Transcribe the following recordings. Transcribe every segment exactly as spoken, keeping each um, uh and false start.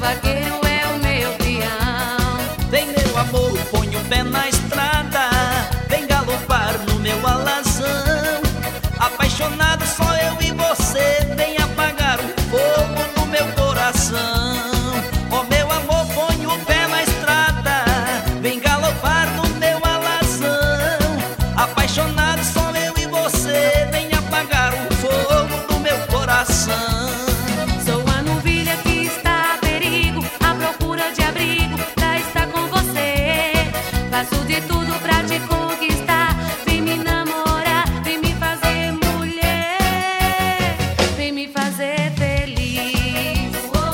vaqueiro é o meu peão. Vem meu amor, põe o pé na estrada, vem galopar no meu alazão. Apaixonado só eu e você, vem apagar o fogo no meu coração. Ó meu amor, põe o pé na estrada, vem galopar no meu alazão. Apaixonado só eu e você, vem apagar o fogo do meu coração. Sou a novilha que está a perigo, à procura de abrigo pra estar com você. Faço de tudo pra te conquistar, vem me namorar, vem me fazer mulher, vem me fazer feliz.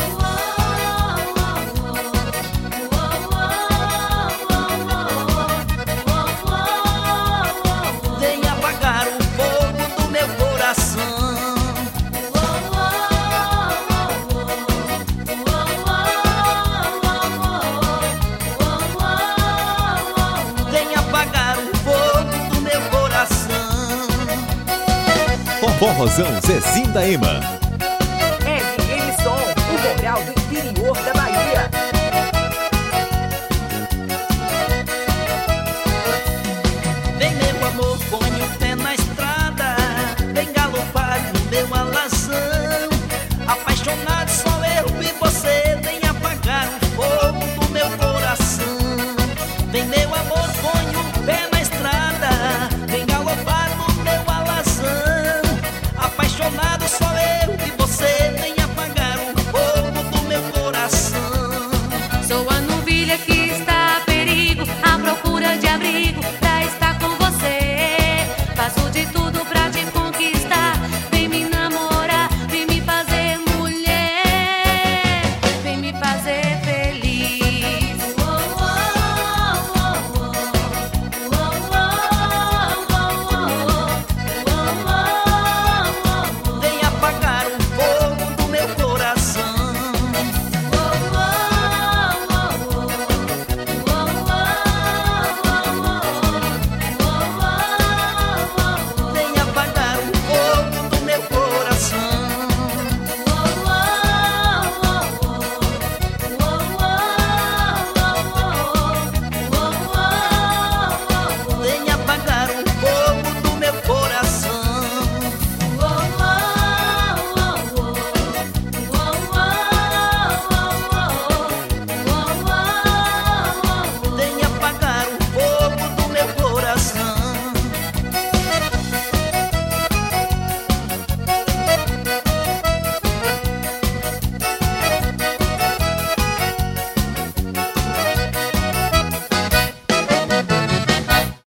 Vem apagar o fogo do meu coração. Vem apagar o fogo do meu coração. Forrozão Zezinho da Ema. R M Som, o vogal do interior da Bahia.